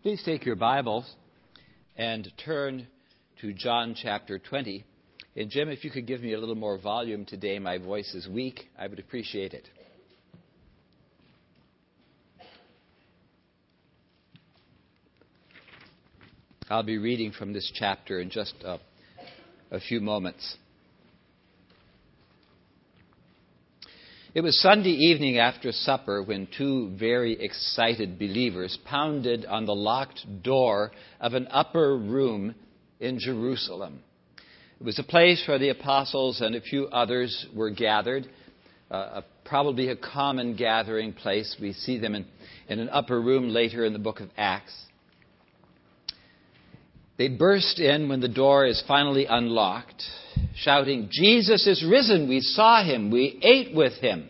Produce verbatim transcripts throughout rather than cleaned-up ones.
Please take your Bibles and turn to John chapter twenty. And Jim, if you could give me a little more volume today, my voice is weak, I would appreciate it. I'll be reading from this chapter in just a, a few moments. It was Sunday evening after supper when two very excited believers pounded on the locked door of an upper room in Jerusalem. It was a place where the apostles and a few others were gathered, uh, a, probably a common gathering place. We see them in, in an upper room later in the book of Acts. They burst in when the door is finally unlocked, shouting, "Jesus is risen! We saw him! We ate with him!"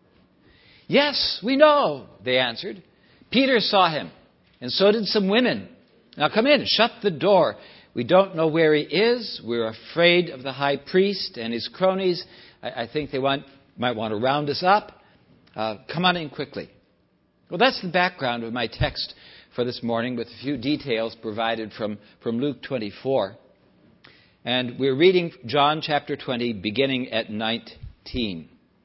"Yes, we know," they answered. "Peter saw him, and so did some women. Now come in, shut the door. We don't know where he is. We're afraid of the high priest and his cronies. I, I think they want, might want to round us up. Uh, come on in quickly." Well, that's the background of my text for this morning, with a few details provided from, from Luke twenty-four. And we're reading John chapter twenty, beginning at nineteen.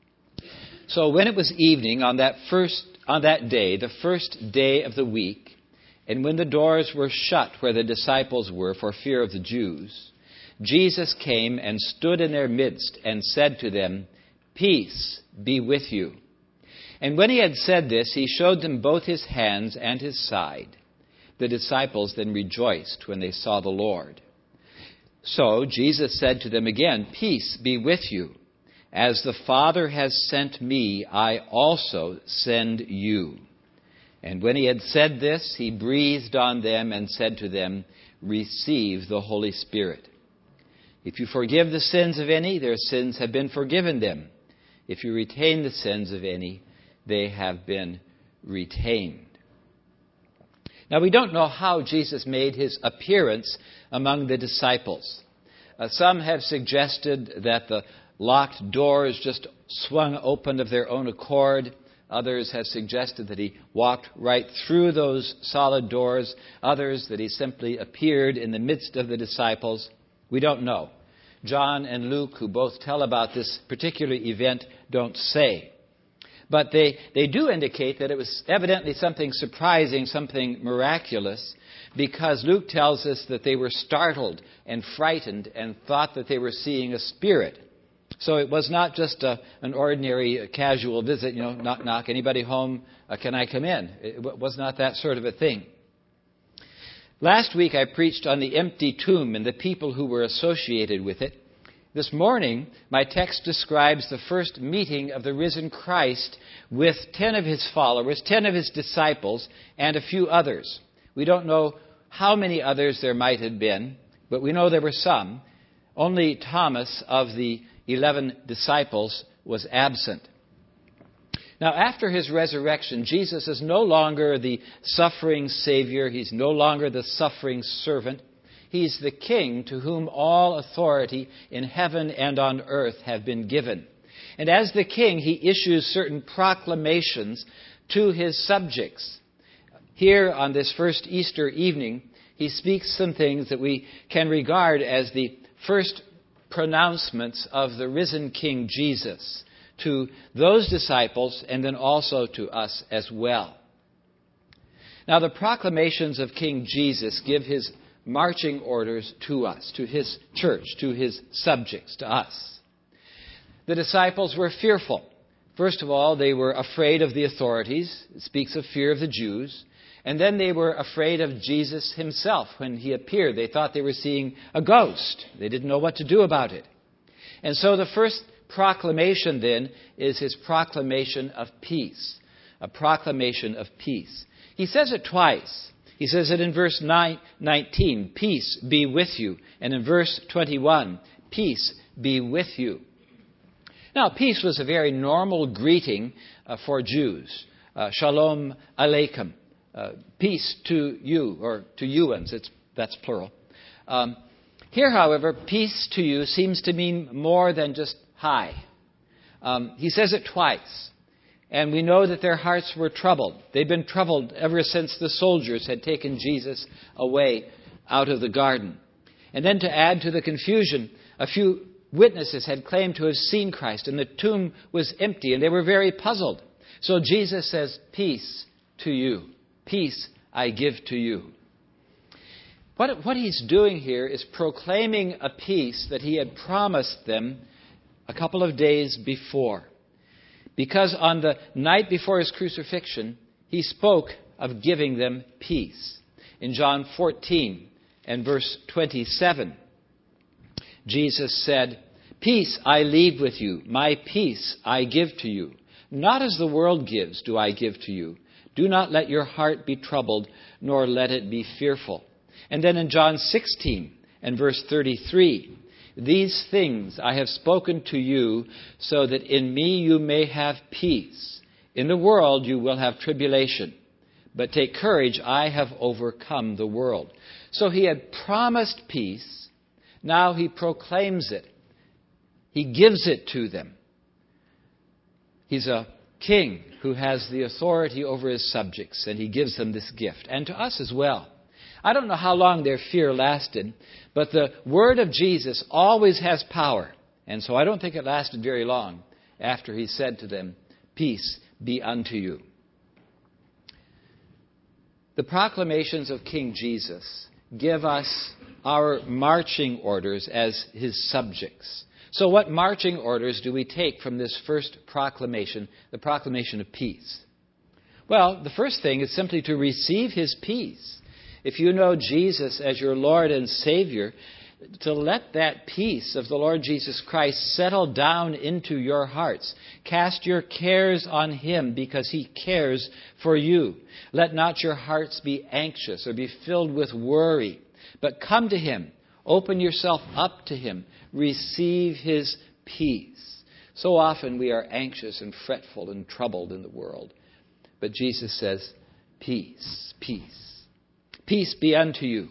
So when it was evening on that first on that day, the first day of the week, and when the doors were shut where the disciples were for fear of the Jews, Jesus came and stood in their midst and said to them, "Peace be with you." And when he had said this, he showed them both his hands and his side. The disciples then rejoiced when they saw the Lord. So Jesus said to them again, "Peace be with you. As the Father has sent me, I also send you." And when he had said this, he breathed on them and said to them, "Receive the Holy Spirit. If you forgive the sins of any, their sins have been forgiven them. If you retain the sins of any, they have been retained." Now, we don't know how Jesus made his appearance among the disciples. Uh, some have suggested that the locked doors just swung open of their own accord. Others have suggested that he walked right through those solid doors. Others that he simply appeared in the midst of the disciples. We don't know. John and Luke, who both tell about this particular event, don't say. But they, they do indicate that it was evidently something surprising, something miraculous, because Luke tells us that they were startled and frightened and thought that they were seeing a spirit. So it was not just a, an ordinary uh, casual visit, you know, knock, knock, anybody home, uh, can I come in? It w- was not that sort of a thing. Last week I preached on the empty tomb and the people who were associated with it. This morning, my text describes the first meeting of the risen Christ with ten of his followers, ten of his disciples, and a few others. We don't know how many others there might have been, but we know there were some. Only Thomas of the eleven disciples was absent. Now, after his resurrection, Jesus is no longer the suffering Savior. He's no longer the suffering servant. He's the King to whom all authority in heaven and on earth have been given. And as the King, he issues certain proclamations to his subjects. Here on this first Easter evening, he speaks some things that we can regard as the first pronouncements of the risen King Jesus to those disciples and then also to us as well. Now, the proclamations of King Jesus give his marching orders to us, to his church, to his subjects, to us. The disciples were fearful. First of all, they were afraid of the authorities. It speaks of fear of the Jews. And then they were afraid of Jesus himself when he appeared. They thought they were seeing a ghost. They didn't know what to do about it. And so the first proclamation then is his proclamation of peace. A proclamation of peace. He says it twice. He says it in verse nineteen, "Peace be with you." And in verse twenty-one, "Peace be with you." Now, peace was a very normal greeting uh, for Jews. Uh, Shalom Aleichem. Uh, peace to you, or to youans. It's, that's plural. Um, here, however, peace to you seems to mean more than just hi. Um, he says it twice. And we know that their hearts were troubled. They'd been troubled ever since the soldiers had taken Jesus away out of the garden. And then to add to the confusion, a few witnesses had claimed to have seen Christ, and the tomb was empty, and they were very puzzled. So Jesus says, "Peace to you. Peace I give to you." What, what he's doing here is proclaiming a peace that he had promised them a couple of days before. Because on the night before his crucifixion, he spoke of giving them peace. In John fourteen and verse twenty-seven, Jesus said, "Peace I leave with you, my peace I give to you. Not as the world gives do I give to you. Do not let your heart be troubled, nor let it be fearful." And then in John sixteen and verse thirty-three, "These things I have spoken to you, so that in me you may have peace. In the world you will have tribulation. But take courage, I have overcome the world." So he had promised peace. Now he proclaims it. He gives it to them. He's a king who has the authority over his subjects, and he gives them this gift, and to us as well. I don't know how long their fear lasted, but the word of Jesus always has power. And so I don't think it lasted very long after he said to them, "Peace be unto you." The proclamations of King Jesus give us our marching orders as his subjects. So what marching orders do we take from this first proclamation, the proclamation of peace? Well, the first thing is simply to receive his peace. If you know Jesus as your Lord and Savior, to let that peace of the Lord Jesus Christ settle down into your hearts. Cast your cares on him because he cares for you. Let not your hearts be anxious or be filled with worry, but come to him. Open yourself up to him. Receive his peace. So often we are anxious and fretful and troubled in the world. But Jesus says, "Peace, peace. Peace be unto you."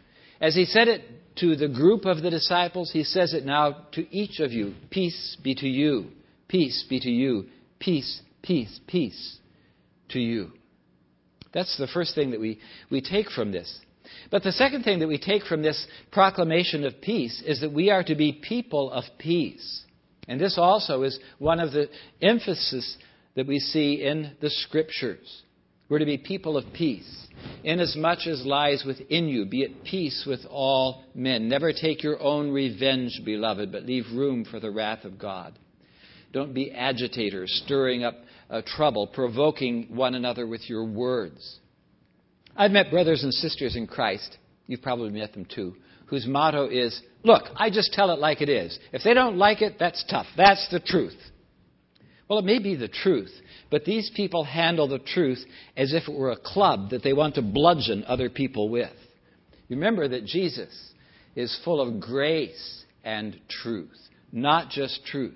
As he said it to the group of the disciples, he says it now to each of you. Peace be to you. Peace be to you. Peace, peace, peace to you. That's the first thing that we, we take from this. But the second thing that we take from this proclamation of peace is that we are to be people of peace. And this also is one of the emphasis that we see in the Scriptures. We're to be people of peace. Inasmuch as lies within you, be at peace with all men. Never take your own revenge, beloved, but leave room for the wrath of God. Don't be agitators, stirring up uh, trouble, provoking one another with your words. I've met brothers and sisters in Christ, you've probably met them too, whose motto is, "Look, I just tell it like it is. If they don't like it, that's tough. That's the truth." Well, it may be the truth, but these people handle the truth as if it were a club that they want to bludgeon other people with. Remember that Jesus is full of grace and truth, not just truth,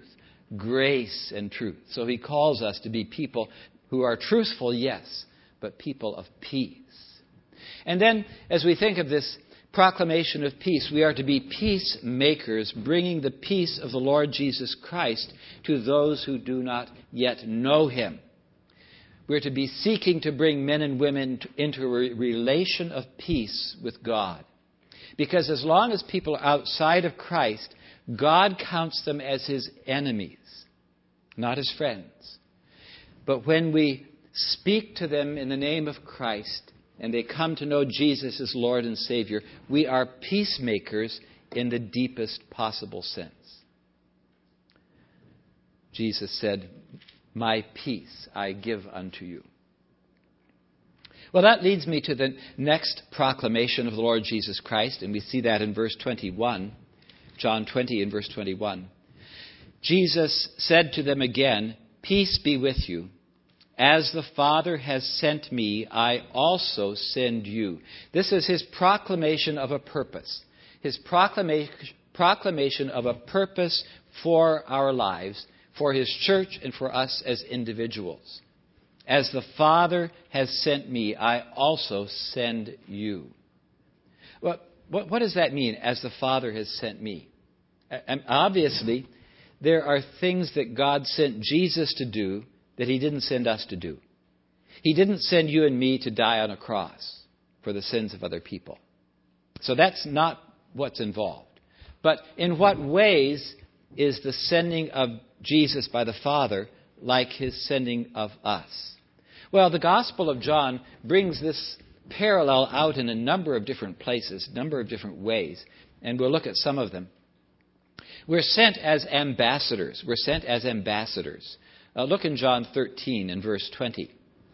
grace and truth. So he calls us to be people who are truthful, yes, but people of peace. And then, as we think of this proclamation of peace, we are to be peacemakers, bringing the peace of the Lord Jesus Christ to those who do not yet know him. We're to be seeking to bring men and women into a relation of peace with God. Because as long as people are outside of Christ, God counts them as his enemies, not his friends. But when we speak to them in the name of Christ, and they come to know Jesus as Lord and Savior, we are peacemakers in the deepest possible sense. Jesus said, "My peace I give unto you." Well, that leads me to the next proclamation of the Lord Jesus Christ, and we see that in verse twenty-one, John twenty and verse twenty-one. Jesus said to them again, "Peace be with you. As the Father has sent me, I also send you." This is his proclamation of a purpose. His proclamation, proclamation of a purpose for our lives, for his church and for us as individuals. As the Father has sent me, I also send you. Well, what, what does that mean, as the Father has sent me? And obviously, there are things that God sent Jesus to do that he didn't send us to do. He didn't send you and me to die on a cross for the sins of other people. So that's not what's involved. But in what ways is the sending of Jesus by the Father like his sending of us? Well, the Gospel of John brings this parallel out in a number of different places, a number of different ways, and we'll look at some of them. We're sent as ambassadors. We're sent as ambassadors. Uh, look in John thirteen and verse twenty.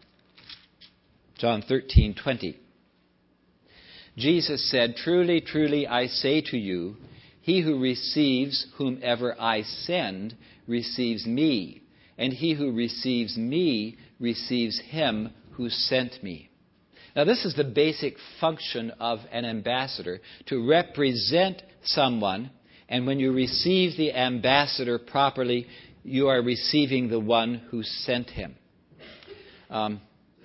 John thirteen, twenty. Jesus said, "Truly, truly, I say to you, he who receives whomever I send receives me, and he who receives me receives him who sent me." Now, this is the basic function of an ambassador, to represent someone, and when you receive the ambassador properly, you are receiving the one who sent him. Um,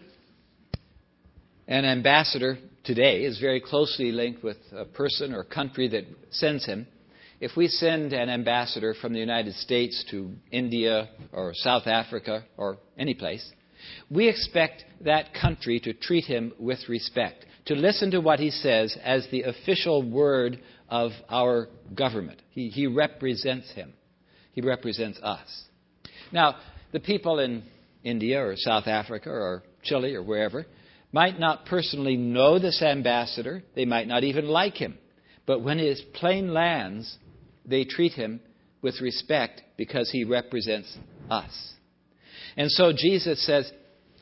an ambassador today is very closely linked with a person or country that sends him. If we send an ambassador from the United States to India or South Africa or any place, we expect that country to treat him with respect, to listen to what he says as the official word of our government. He, he represents him. He represents us. Now, the people in India or South Africa or Chile or wherever might not personally know this ambassador. They might not even like him. But when his plane lands, they treat him with respect because he represents us. And so Jesus says,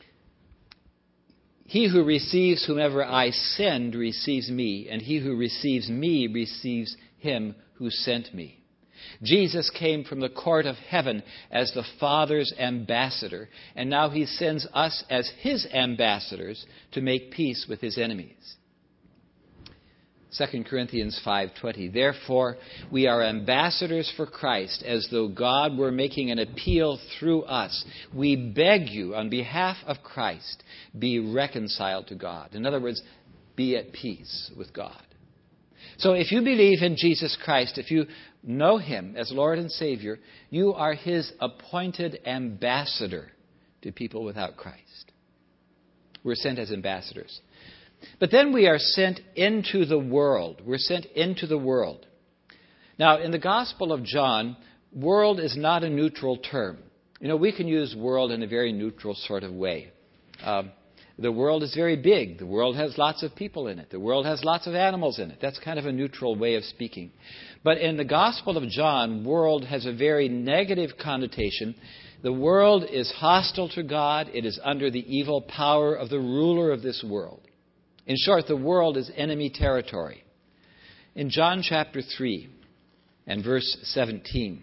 "He who receives whomever I send receives me, and he who receives me receives him who sent me." Jesus came from the court of heaven as the Father's ambassador, and now he sends us as his ambassadors to make peace with his enemies. Second Corinthians five twenty, "Therefore we are ambassadors for Christ, as though God were making an appeal through us. We beg you, on behalf of Christ, be reconciled to God." In other words, be at peace with God. So if you believe in Jesus Christ, if you know him as Lord and Savior, you are his appointed ambassador to people without Christ. We're sent as ambassadors. But then we are sent into the world. We're sent into the world. Now, in the Gospel of John, world is not a neutral term. You know, we can use world in a very neutral sort of way. Um, the world is very big. The world has lots of people in it. The world has lots of animals in it. That's kind of a neutral way of speaking. But in the Gospel of John, world has a very negative connotation. The world is hostile to God. It is under the evil power of the ruler of this world. In short, the world is enemy territory. In John chapter three and verse seventeen,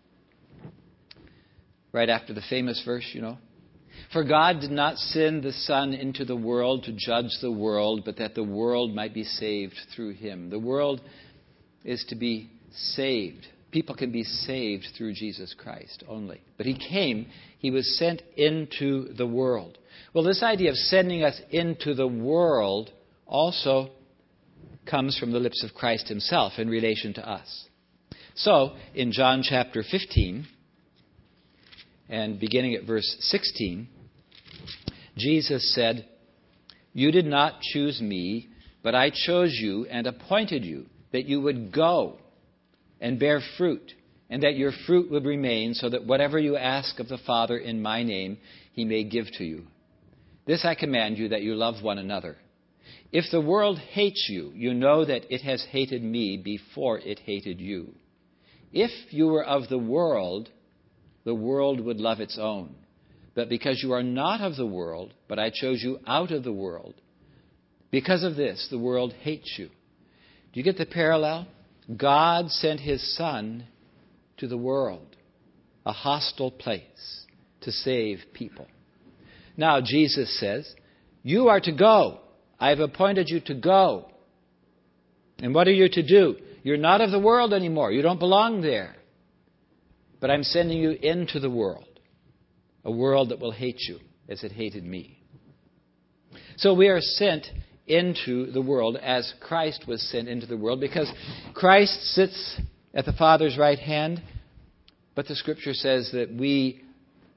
right after the famous verse, you know, "For God did not send the Son into the world to judge the world, but that the world might be saved through him." The world is to be saved. People can be saved through Jesus Christ only. But he came, he was sent into the world. Well, this idea of sending us into the world also comes from the lips of Christ himself in relation to us. So, in John chapter fifteen, and beginning at verse sixteen, Jesus said, "You did not choose me, but I chose you and appointed you, that you would go and bear fruit, and that your fruit would remain, so that whatever you ask of the Father in my name, he may give to you. This I command you, that you love one another. If the world hates you, you know that it has hated me before it hated you. If you were of the world, the world would love its own. But because you are not of the world, but I chose you out of the world, because of this, the world hates you." Do you get the parallel? God sent his Son to the world, a hostile place, to save people. Now, Jesus says, "You are to go. I have appointed you to go." And what are you to do? You're not of the world anymore. You don't belong there. But I'm sending you into the world, a world that will hate you as it hated me. So we are sent into the world as Christ was sent into the world, because Christ sits at the Father's right hand, but the Scripture says that we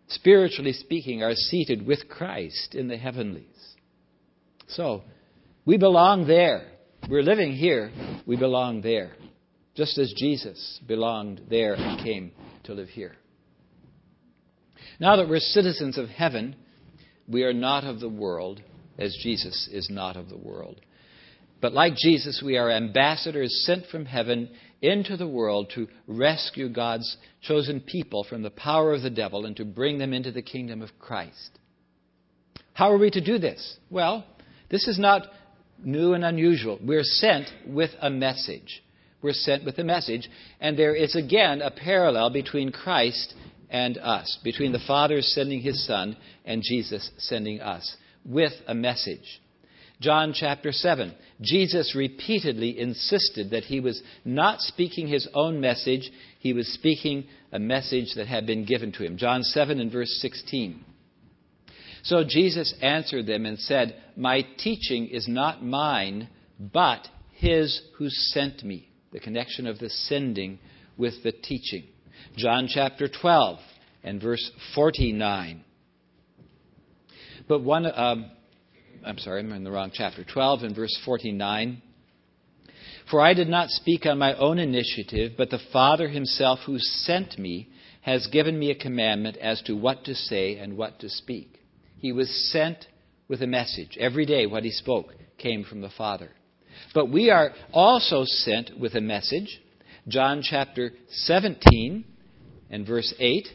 spiritually speaking, are seated with Christ in the heavenlies. So, we belong there. We're living here. We belong there. Just as Jesus belonged there and came to live here. Now that we're citizens of heaven, we are not of the world, as Jesus is not of the world. But like Jesus, we are ambassadors sent from heaven into the world to rescue God's chosen people from the power of the devil and to bring them into the kingdom of Christ. How are we to do this? Well, this is not new and unusual. We're sent with a message. We're sent with a message, and there is again a parallel between Christ and us, between the Father sending His Son and Jesus sending us with a message. John chapter seven, Jesus repeatedly insisted that He was not speaking His own message, He was speaking a message that had been given to Him. John seven and verse sixteen. So Jesus answered them and said, "My teaching is not mine, but His who sent me." The connection of the sending with the teaching. John chapter twelve and verse forty-nine. But one, um, I'm sorry, I'm in the wrong chapter. twelve and verse forty-nine. "For I did not speak on my own initiative, but the Father Himself who sent me has given me a commandment as to what to say and what to speak." He was sent with a message. Every day what He spoke came from the Father. But we are also sent with a message. John chapter seventeen and verse eight.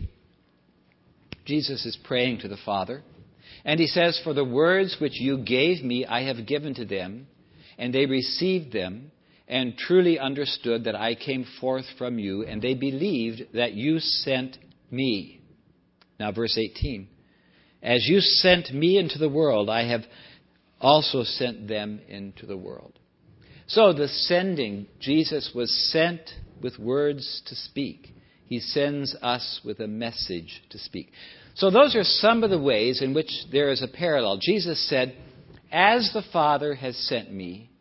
Jesus is praying to the Father. And He says, "For the words which you gave me I have given to them, and they received them, and truly understood that I came forth from you, and they believed that you sent me." Now verse eighteen. "As you sent me into the world, I have also sent them into the world." So the sending, Jesus was sent with words to speak. He sends us with a message to speak. So those are some of the ways in which there is a parallel. Jesus said, "As the Father has sent me,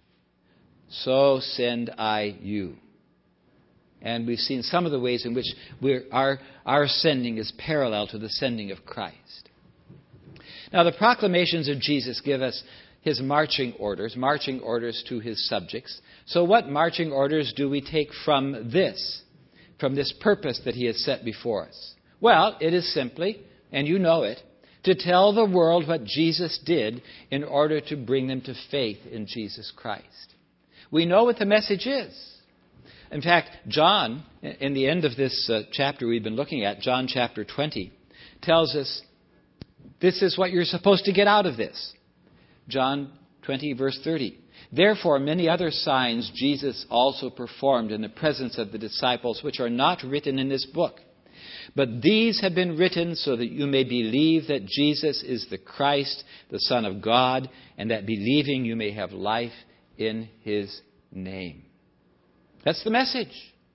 so send I you." And we've seen some of the ways in which we're, our, our sending is parallel to the sending of Christ. Now, the proclamations of Jesus give us His marching orders, marching orders to His subjects. So what marching orders do we take from this, from this purpose that He has set before us? Well, it is simply, and you know it, to tell the world what Jesus did in order to bring them to faith in Jesus Christ. We know what the message is. In fact, John, in the end of this uh, chapter we've been looking at, John chapter twenty, tells us this is what you're supposed to get out of this. John twenty, verse thirty. "Therefore, many other signs Jesus also performed in the presence of the disciples, which are not written in this book. But these have been written so that you may believe that Jesus is the Christ, the Son of God, and that believing you may have life in His name." That's the message.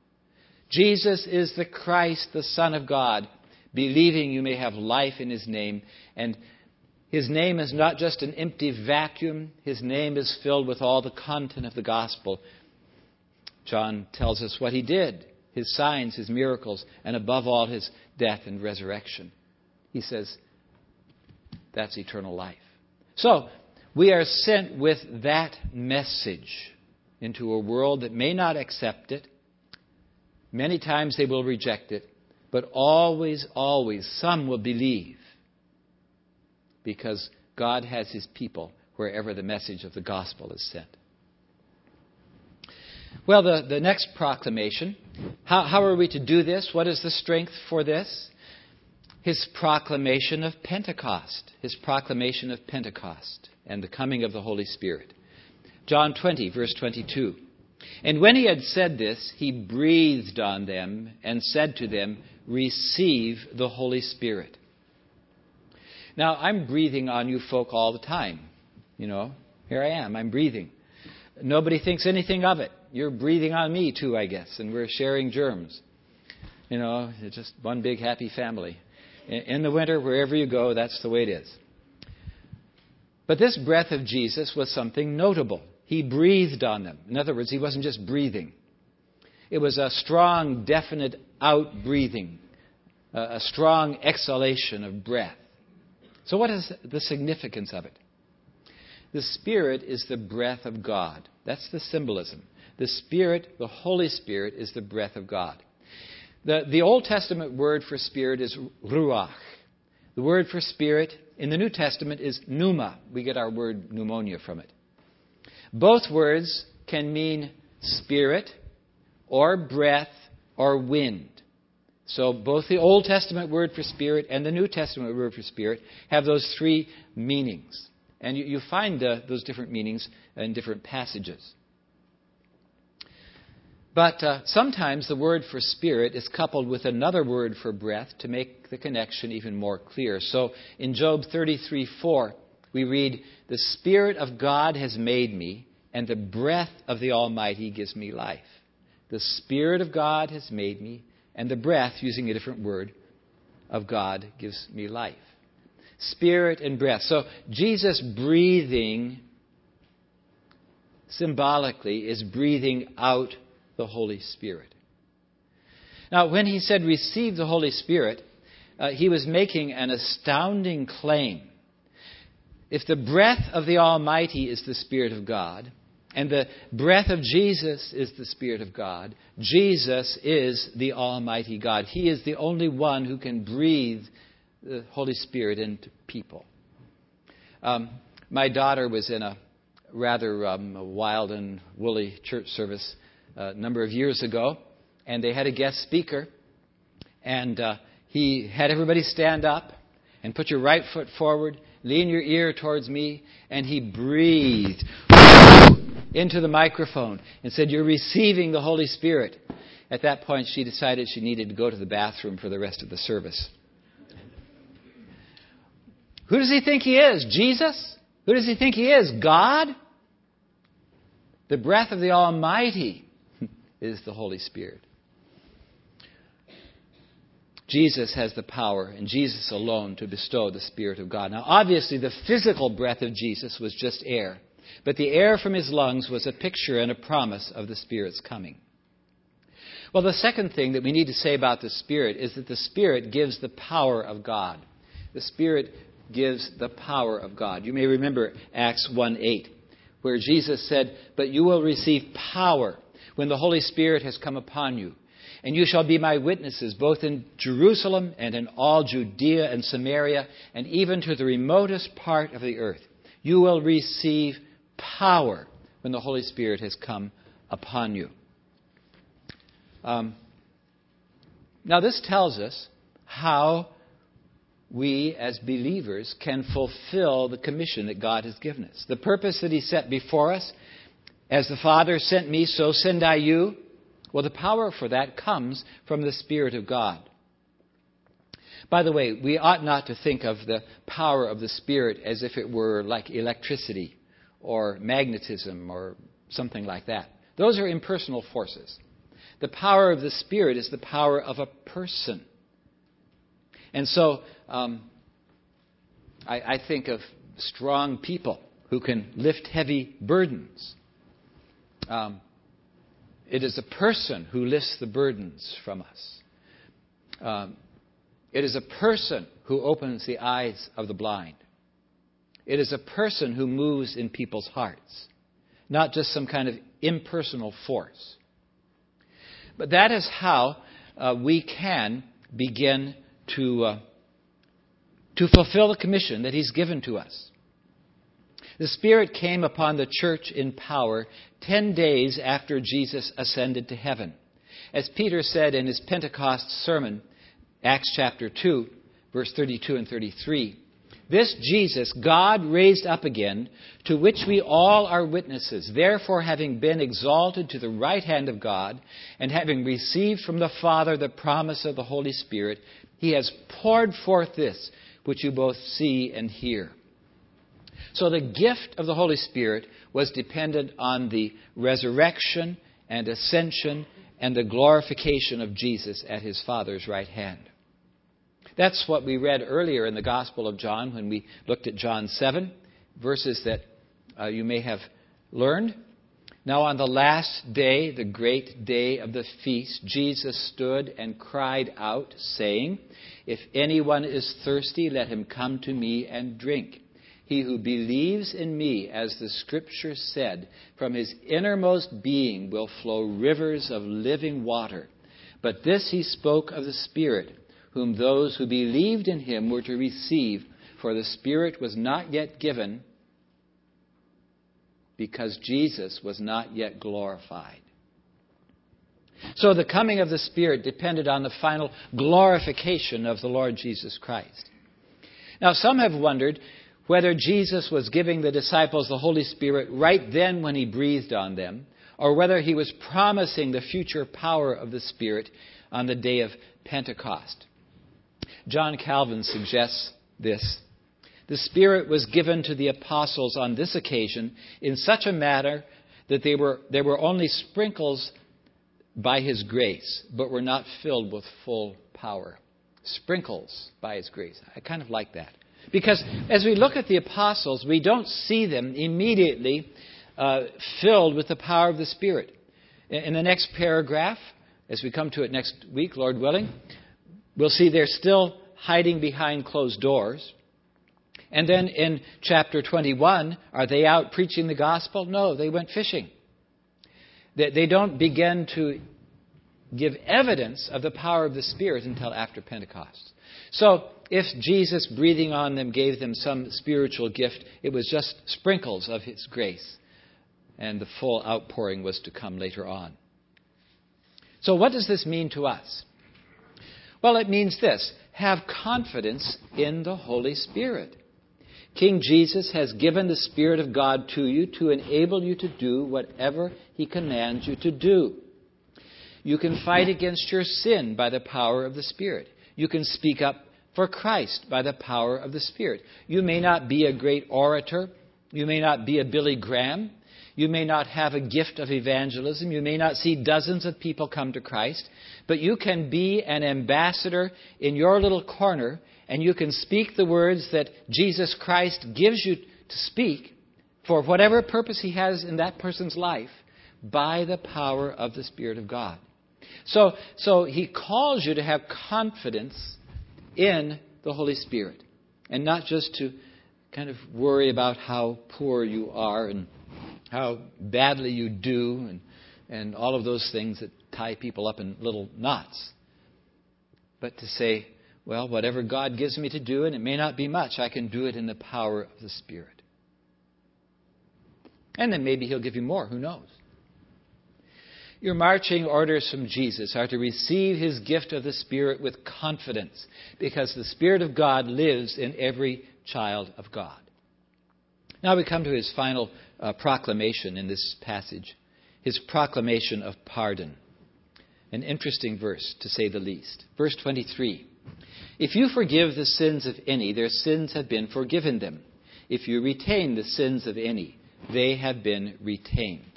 Jesus is the Christ, the Son of God. Believing you may have life in His name. And His name is not just an empty vacuum. His name is filled with all the content of the gospel. John tells us what He did, His signs, His miracles, and above all, His death and resurrection. He says, that's eternal life. So, we are sent with that message into a world that may not accept it. Many times they will reject it. But always, always, some will believe. Because God has His people wherever the message of the gospel is sent. Well, the, the next proclamation. How, how are we to do this? What is the strength for this? His proclamation of Pentecost. His proclamation of Pentecost and the coming of the Holy Spirit. John twenty, verse twenty-two. "And when He had said this, He breathed on them and said to them, 'Receive the Holy Spirit.'" Now, I'm breathing on you folk all the time. You know, here I am, I'm breathing. Nobody thinks anything of it. You're breathing on me too, I guess, and we're sharing germs. You know, it's just one big happy family. In the winter, wherever you go, that's the way it is. But this breath of Jesus was something notable. He breathed on them. In other words, He wasn't just breathing. It was a strong, definite out-breathing. a strong exhalation of breath. So what is the significance of it? The Spirit is the breath of God. That's the symbolism. The Spirit, the Holy Spirit, is the breath of God. The, the Old Testament word for Spirit is ruach. The word for Spirit in the New Testament is pneuma. We get our word pneumonia from it. Both words can mean spirit or breath or wind. So both the Old Testament word for Spirit and the New Testament word for Spirit have those three meanings. And you, you find uh, those different meanings in different passages. But uh, sometimes the word for Spirit is coupled with another word for breath to make the connection even more clear. So in Job thirty-three four, we read, "The Spirit of God has made me, and the breath of the Almighty gives me life." The Spirit of God has made me, and the breath, using a different word, of God gives me life. Spirit and breath. So Jesus breathing, symbolically, is breathing out the Holy Spirit. Now, when he said receive the Holy Spirit, uh, he was making an astounding claim. If the breath of the Almighty is the Spirit of God, and the breath of Jesus is the Spirit of God, Jesus is the Almighty God. He is the only one who can breathe the Holy Spirit into people. Um, my daughter was in a rather um, wild and woolly church service a number of years ago, and they had a guest speaker, and uh, he had everybody stand up and put your right foot forward, lean your ear towards me, and he breathed into the microphone and said, "You're receiving the Holy Spirit." At that point, she decided she needed to go to the bathroom for the rest of the service. Who does he think he is? Jesus? Who does he think he is? God? The breath of the Almighty is the Holy Spirit. Jesus has the power, and Jesus alone, to bestow the Spirit of God. Now, obviously, the physical breath of Jesus was just air. But the air from his lungs was a picture and a promise of the Spirit's coming. Well, the second thing that we need to say about the Spirit is that the Spirit gives the power of God. The Spirit gives the power of God. You may remember Acts one eight, where Jesus said, "But you will receive power when the Holy Spirit has come upon you. And you shall be my witnesses, both in Jerusalem and in all Judea and Samaria, and even to the remotest part of the earth. You will receive power when the Holy Spirit has come upon you." Um, now this tells us how we as believers can fulfill the commission that God has given us. The purpose that he set before us, as the Father sent me, so send I you. Well, the power for that comes from the Spirit of God. By the way, we ought not to think of the power of the Spirit as if it were like electricity or magnetism or something like that. Those are impersonal forces. The power of the Spirit is the power of a person. And so um, I, I think of strong people who can lift heavy burdens. Um, it is a person who lifts the burdens from us. Um, it is a person who opens the eyes of the blind. It is a person who moves in people's hearts, not just some kind of impersonal force. But that is how uh, we can begin to, uh, to fulfill the commission that he's given to us. The Spirit came upon the church in power ten days after Jesus ascended to heaven. As Peter said in his Pentecost sermon, Acts chapter two, verse thirty-two and thirty-three, "This Jesus God raised up again, to which we all are witnesses. Therefore, having been exalted to the right hand of God, and having received from the Father the promise of the Holy Spirit, he has poured forth this, which you both see and hear." So the gift of the Holy Spirit was dependent on the resurrection and ascension and the glorification of Jesus at his Father's right hand. That's what we read earlier in the Gospel of John when we looked at John seven, verses that uh, you may have learned. Now on the last day, the great day of the feast, Jesus stood and cried out, saying, "If anyone is thirsty, let him come to me and drink. He who believes in me, as the Scripture said, from his innermost being will flow rivers of living water." But this he spoke of the Spirit, whom those who believed in him were to receive, for the Spirit was not yet given, because Jesus was not yet glorified. So the coming of the Spirit depended on the final glorification of the Lord Jesus Christ. Now, some have wondered whether Jesus was giving the disciples the Holy Spirit right then when he breathed on them, or whether he was promising the future power of the Spirit on the day of Pentecost. John Calvin suggests this. The Spirit was given to the apostles on this occasion in such a manner that they were, they were only sprinkles by his grace, but were not filled with full power. Sprinkles by his grace. I kind of like that. Because as we look at the apostles, we don't see them immediately uh, filled with the power of the Spirit. In the next paragraph, as we come to it next week, Lord willing, we'll see they're still hiding behind closed doors. And then in chapter twenty-one, are they out preaching the gospel? No, they went fishing. They, they don't begin to give evidence of the power of the Spirit until after Pentecost. So if Jesus breathing on them gave them some spiritual gift, it was just sprinkles of his grace. And the full outpouring was to come later on. So what does this mean to us? Well, it means this. Have confidence in the Holy Spirit. King Jesus has given the Spirit of God to you to enable you to do whatever he commands you to do. You can fight against your sin by the power of the Spirit. You can speak up for Christ by the power of the Spirit. You may not be a great orator. You may not be a Billy Graham. You may not have a gift of evangelism. You may not see dozens of people come to Christ. But you can be an ambassador in your little corner, and you can speak the words that Jesus Christ gives you to speak for whatever purpose he has in that person's life by the power of the Spirit of God. So, so he calls you to have confidence in the Holy Spirit and not just to kind of worry about how poor you are and how badly you do and, and all of those things that tie people up in little knots. But to say, well, whatever God gives me to do, and it may not be much, I can do it in the power of the Spirit. And then maybe he'll give you more. Who knows? Your marching orders from Jesus are to receive his gift of the Spirit with confidence, because the Spirit of God lives in every child of God. Now we come to his final uh, proclamation in this passage, his proclamation of pardon. An interesting verse, to say the least. Verse twenty-three. If you forgive the sins of any, their sins have been forgiven them. If you retain the sins of any, they have been retained.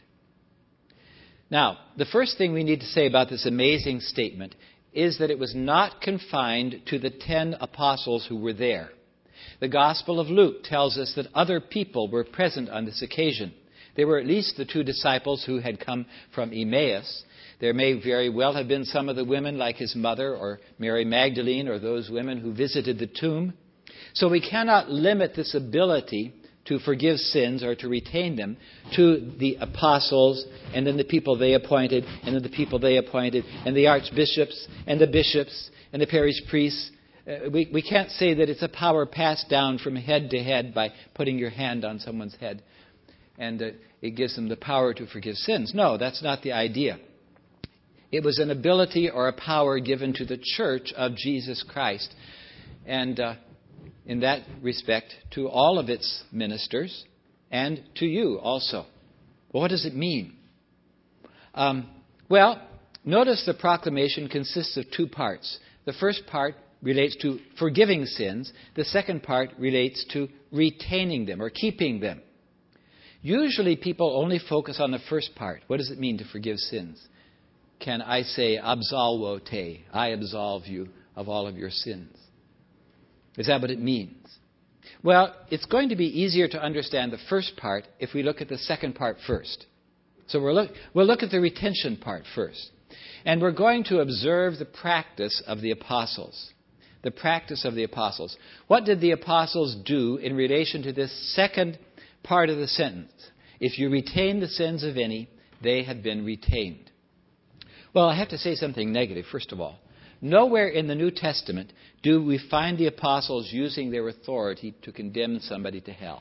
Now, the first thing we need to say about this amazing statement is that it was not confined to the ten apostles who were there. The Gospel of Luke tells us that other people were present on this occasion. There were at least the two disciples who had come from Emmaus. There may very well have been some of the women like his mother or Mary Magdalene or those women who visited the tomb. So we cannot limit this ability to forgive sins or to retain them to the apostles and then the people they appointed and then the people they appointed and the archbishops and the bishops and the parish priests. Uh, we, we can't say that it's a power passed down from head to head by putting your hand on someone's head and uh, it gives them the power to forgive sins. No, that's not the idea. It was an ability or a power given to the church of Jesus Christ. And uh, in that respect, to all of its ministers and to you also. Well, what does it mean? Um, well, notice the proclamation consists of two parts. The first part relates to forgiving sins. The second part relates to retaining them or keeping them. Usually people only focus on the first part. What does it mean to forgive sins? Can I say, absolvo te, I absolve you of all of your sins? Is that what it means? Well, it's going to be easier to understand the first part if we look at the second part first. So we'll look, we'll look at the retention part first. And we're going to observe the practice of the apostles. The practice of the apostles. What did the apostles do in relation to this second part of the sentence? If you retain the sins of any, they have been retained. Well, I have to say something negative, first of all. Nowhere in the New Testament do we find the apostles using their authority to condemn somebody to hell.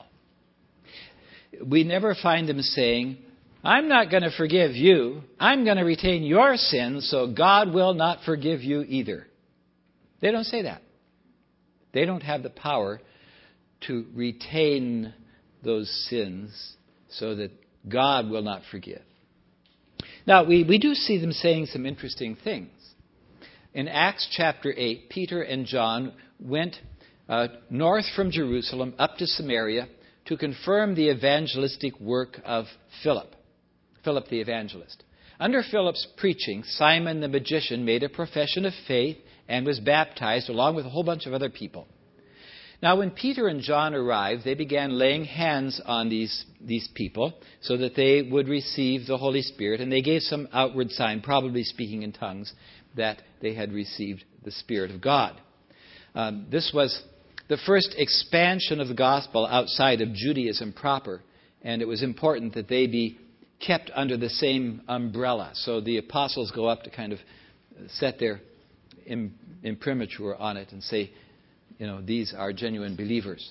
We never find them saying, I'm not going to forgive you. I'm going to retain your sins, so God will not forgive you either. They don't say that. They don't have the power to retain those sins so that God will not forgive. Now, we, we do see them saying some interesting things. In Acts chapter eight, Peter and John went uh, north from Jerusalem up to Samaria to confirm the evangelistic work of Philip, Philip the evangelist. Under Philip's preaching, Simon the magician made a profession of faith and was baptized along with a whole bunch of other people. Now, when Peter and John arrived, they began laying hands on these, these people so that they would receive the Holy Spirit, and they gave some outward sign, probably speaking in tongues, that they had received the Spirit of God. Um, this was the first expansion of the gospel outside of Judaism proper, and it was important that they be kept under the same umbrella. So the apostles go up to kind of set their imprimatur on it and say, you know, these are genuine believers.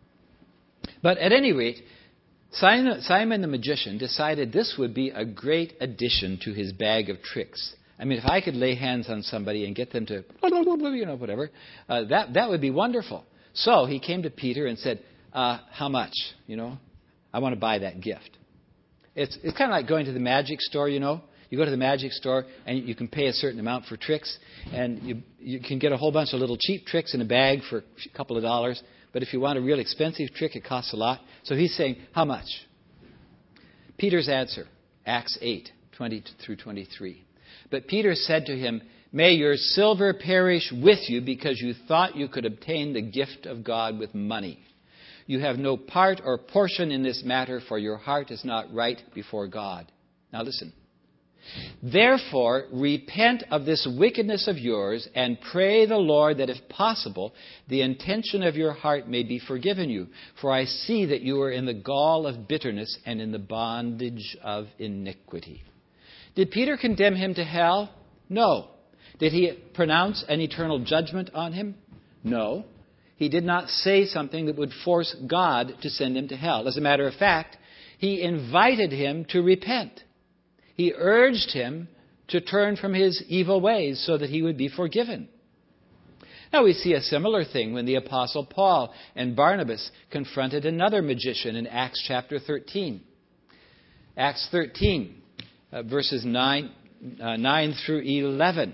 But at any rate, Simon, Simon the magician decided this would be a great addition to his bag of tricks. I mean, if I could lay hands on somebody and get them to, you know, whatever, uh, that, that would be wonderful. So he came to Peter and said, uh, how much? You know, I want to buy that gift. It's, it's kind of like going to the magic store, you know. You go to the magic store and you can pay a certain amount for tricks, and you you can get a whole bunch of little cheap tricks in a bag for a couple of dollars. But if you want a real expensive trick, it costs a lot. So he's saying, how much? Peter's answer, Acts eight, twenty through twenty-three. But Peter said to him, may your silver perish with you because you thought you could obtain the gift of God with money. You have no part or portion in this matter, for your heart is not right before God. Now listen. Therefore, repent of this wickedness of yours and pray the Lord that, if possible, the intention of your heart may be forgiven you. For I see that you are in the gall of bitterness and in the bondage of iniquity. Did Peter condemn him to hell? No. Did he pronounce an eternal judgment on him? No. He did not say something that would force God to send him to hell. As a matter of fact, he invited him to repent. He urged him to turn from his evil ways so that he would be forgiven. Now we see a similar thing when the Apostle Paul and Barnabas confronted another magician in Acts chapter thirteen. Acts thirteen, uh, verses nine, uh, nine through eleven.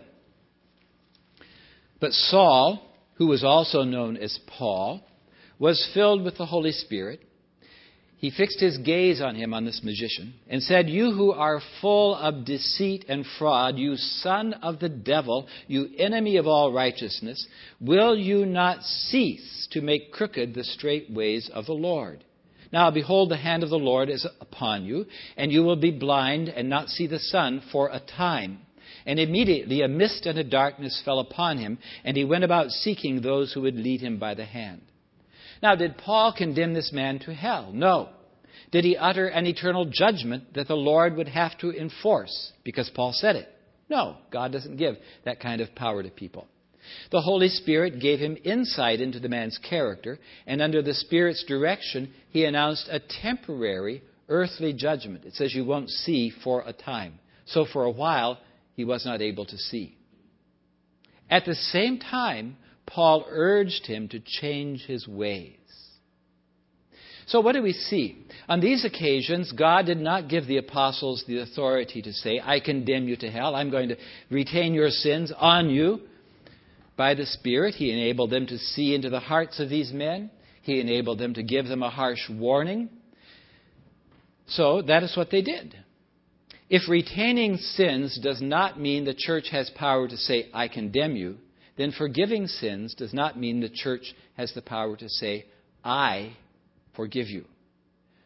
But Saul, who was also known as Paul, was filled with the Holy Spirit. He fixed his gaze on him, on this magician, and said, you who are full of deceit and fraud, you son of the devil, you enemy of all righteousness, will you not cease to make crooked the straight ways of the Lord? Now behold, the hand of the Lord is upon you, and you will be blind and not see the sun for a time. And immediately a mist and a darkness fell upon him, and he went about seeking those who would lead him by the hand. Now, did Paul condemn this man to hell? No. Did he utter an eternal judgment that the Lord would have to enforce because Paul said it? No. God doesn't give that kind of power to people. The Holy Spirit gave him insight into the man's character, and under the Spirit's direction, he announced a temporary earthly judgment. It says you won't see for a time. So for a while, he was not able to see. At the same time, Paul urged him to change his ways. So what do we see? On these occasions, God did not give the apostles the authority to say, I condemn you to hell. I'm going to retain your sins on you. By the Spirit, He enabled them to see into the hearts of these men. He enabled them to give them a harsh warning. So that is what they did. If retaining sins does not mean the church has power to say, I condemn you, then forgiving sins does not mean the church has the power to say, I forgive you.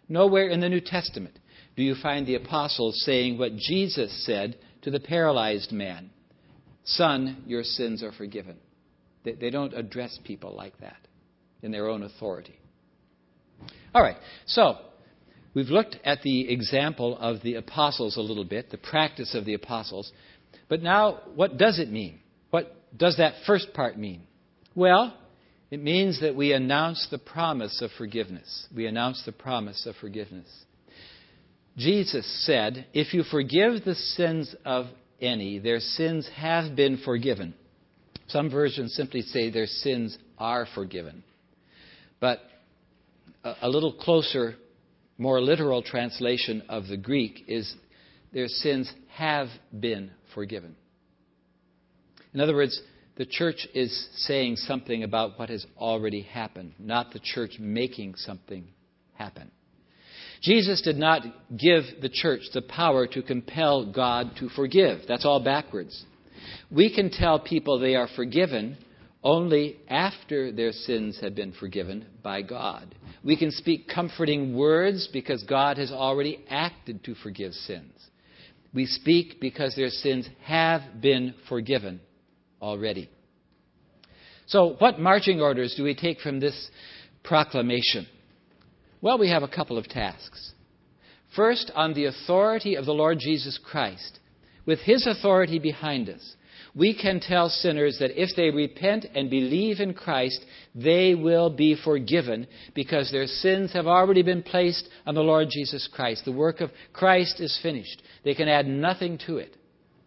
Nowhere in the New Testament do you find the apostles saying what Jesus said to the paralyzed man. Son, your sins are forgiven. They, they don't address people like that in their own authority. All right, so we've looked at the example of the apostles a little bit, the practice of the apostles. But now, what does it mean? What does that first part mean? Well, it means that we announce the promise of forgiveness. We announce the promise of forgiveness. Jesus said, if you forgive the sins of any, their sins have been forgiven. Some versions simply say their sins are forgiven. But a, a little closer, more literal translation of the Greek is their sins have been forgiven. In other words, the church is saying something about what has already happened, not the church making something happen. Jesus did not give the church the power to compel God to forgive. That's all backwards. We can tell people they are forgiven only after their sins have been forgiven by God. We can speak comforting words because God has already acted to forgive sins. We speak because their sins have been forgiven already. So what marching orders do we take from this proclamation? Well, we have a couple of tasks. First, on the authority of the Lord Jesus Christ, with His authority behind us, we can tell sinners that if they repent and believe in Christ, they will be forgiven because their sins have already been placed on the Lord Jesus Christ. The work of Christ is finished. They can add nothing to it.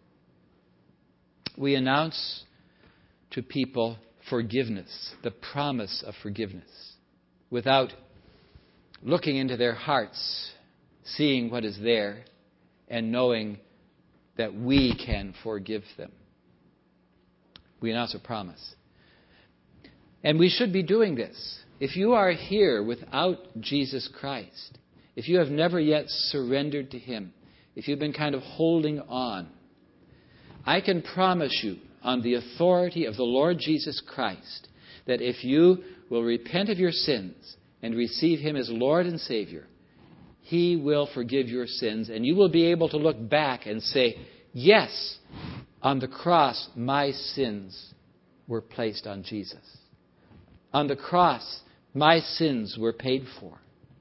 We announce to people forgiveness, the promise of forgiveness, without looking into their hearts, seeing what is there, and knowing that we can forgive them. We announce a promise. And we should be doing this. If you are here without Jesus Christ, if you have never yet surrendered to Him, if you've been kind of holding on, I can promise you on the authority of the Lord Jesus Christ that if you will repent of your sins and receive Him as Lord and Savior, He will forgive your sins, and you will be able to look back and say, yes, on the cross, my sins were placed on Jesus. On the cross, my sins were paid for.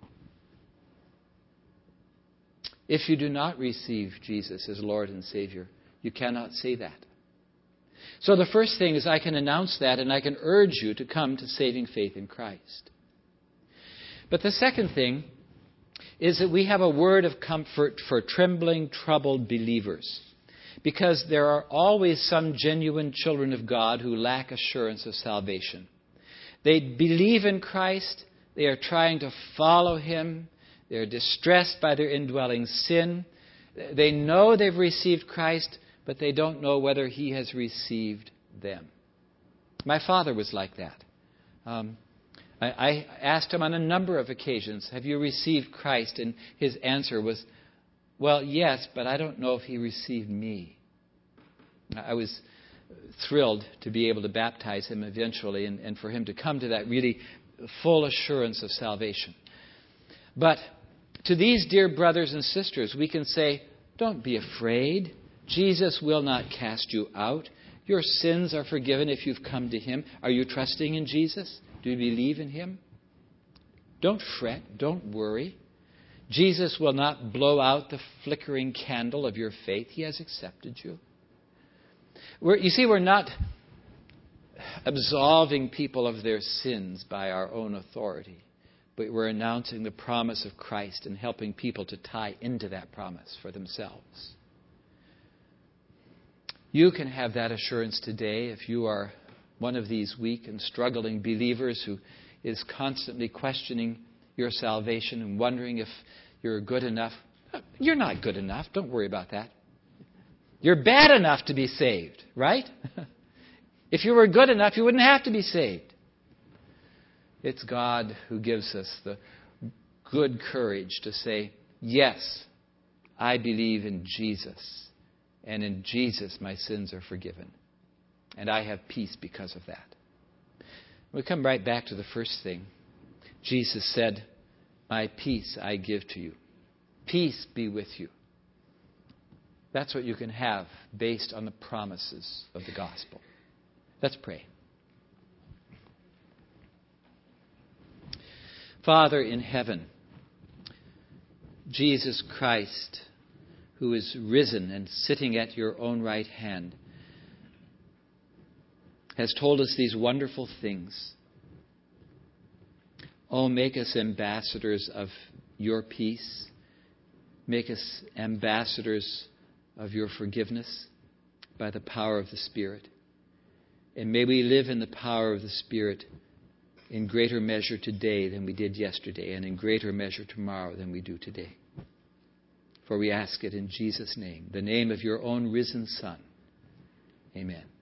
If you do not receive Jesus as Lord and Savior, you cannot say that. So the first thing is I can announce that, and I can urge you to come to saving faith in Christ. But the second thing is that we have a word of comfort for trembling, troubled believers. Because there are always some genuine children of God who lack assurance of salvation. They believe in Christ. They are trying to follow Him. They are distressed by their indwelling sin. They know they've received Christ, but they don't know whether He has received them. My father was like that. Um, I, I asked him on a number of occasions, have you received Christ? And his answer was, well, yes, but I don't know if He received me. I was thrilled to be able to baptize him eventually and, and for him to come to that really full assurance of salvation. But to these dear brothers and sisters, we can say, don't be afraid. Jesus will not cast you out. Your sins are forgiven if you've come to Him. Are you trusting in Jesus? Do you believe in Him? Don't fret. Don't worry. Jesus will not blow out the flickering candle of your faith. He has accepted you. We're, you see, we're not absolving people of their sins by our own authority, but we're announcing the promise of Christ and helping people to tie into that promise for themselves. You can have that assurance today if you are one of these weak and struggling believers who is constantly questioning your salvation and wondering if you're good enough. You're not good enough. Don't worry about that. You're bad enough to be saved, right? If you were good enough, you wouldn't have to be saved. It's God who gives us the good courage to say, yes, I believe in Jesus. And in Jesus, my sins are forgiven. And I have peace because of that. We come right back to the first thing. Jesus said, My peace I give to you. Peace be with you. That's what you can have based on the promises of the gospel. Let's pray. Father in heaven, Jesus Christ, who is risen and sitting at your own right hand, has told us these wonderful things. Oh, make us ambassadors of your peace. Make us ambassadors of your forgiveness by the power of the Spirit. And may we live in the power of the Spirit in greater measure today than we did yesterday, and in greater measure tomorrow than we do today. For we ask it in Jesus' name, the name of your own risen Son. Amen.